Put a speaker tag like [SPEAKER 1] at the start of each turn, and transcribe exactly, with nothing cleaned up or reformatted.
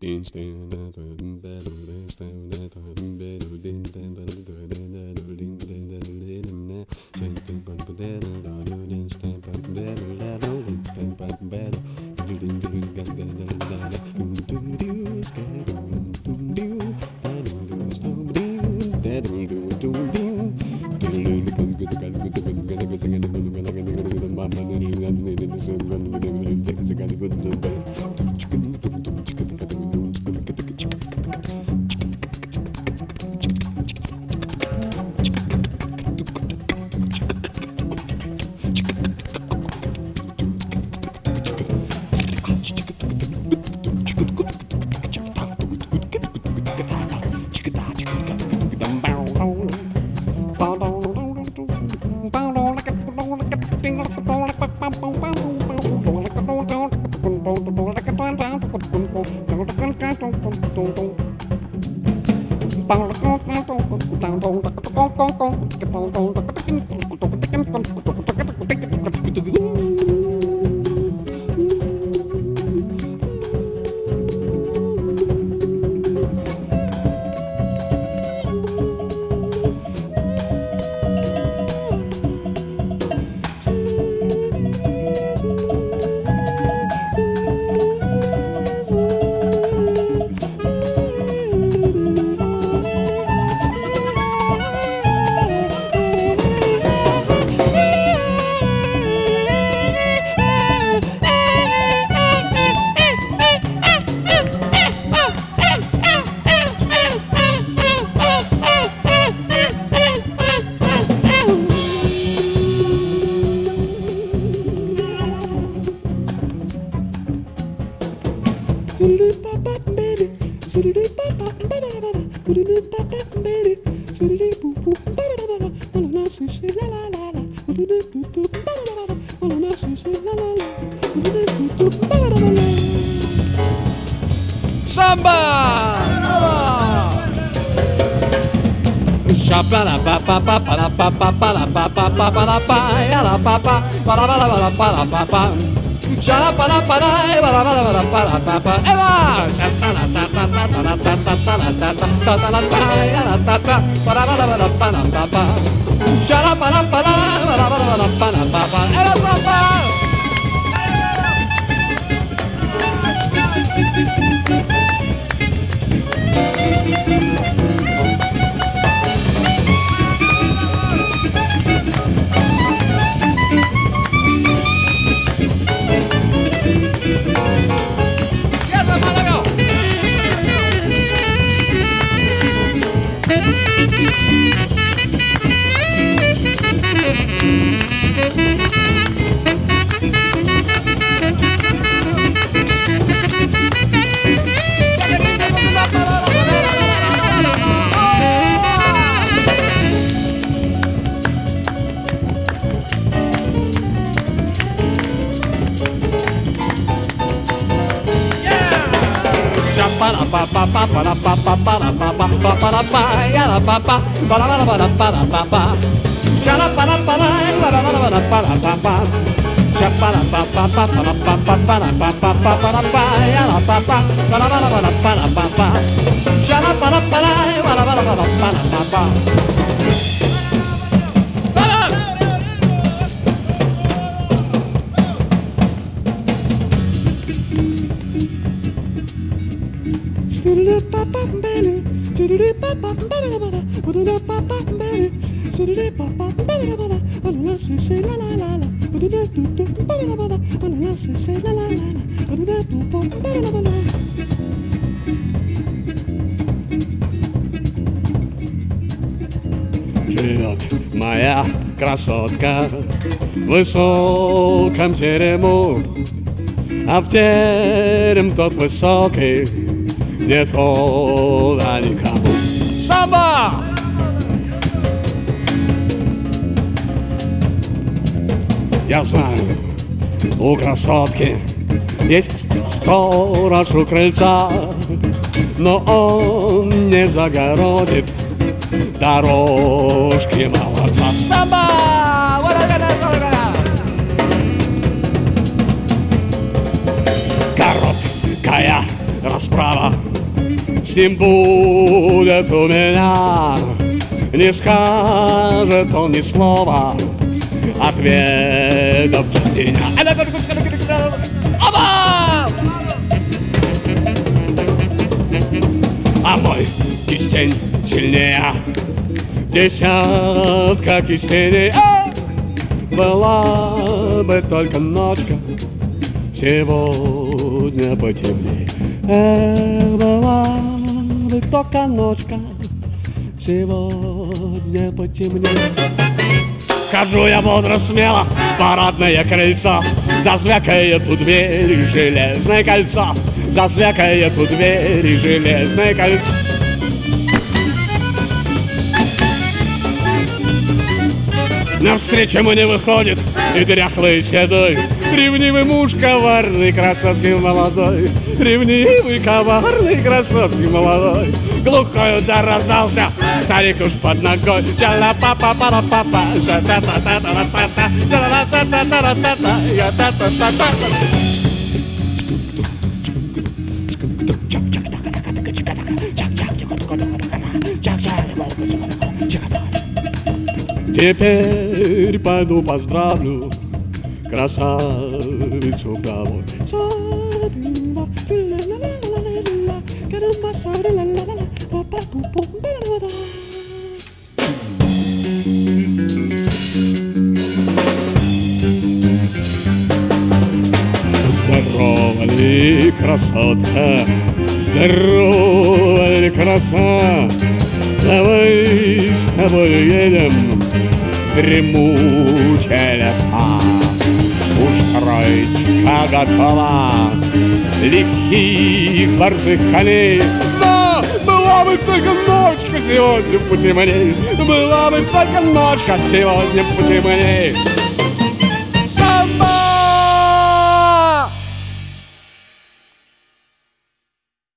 [SPEAKER 1] Живет моя красотка в высоком терему, а в терем тот высокий нет хода никому. Самба! Я знаю, у красотки есть сторож у крыльца, но он не загородит дорожки молодца. Самба! Короткая расправа с ним будет у меня. Не скажет он ни слова, ответов кистеня. Оба! А мой кистень сильнее десятка кистеней. А! Была бы только ночка, сегодня потемней. Эх, была бы только ночка, сегодня потемней. Хожу я бодро смело, парадное крыльцо, зазвякает у двери железное кольцо, зазвякает у двери железное кольцо. Навстречу мне выходит и дряхлый седой, ревнивый муж коварный, красотки молодой, ревнивый, коварный, красотки молодой. Глухой удар раздался, старик уж под ногой. Джала-па-па-па-па-па, жа-та-та-та-та-та-та, джала-та-та-та-та-та, я-та-та-та-та. Теперь пойду поздравлю красавицу вдовой. Здорова ли красотка, здорова ли краса, давай с тобой едем в дремучие леса. Уж троечка готова лихих борзых коней. Да, была бы только ночка сегодня потемней, была бы только ночка сегодня потемней. Самбо!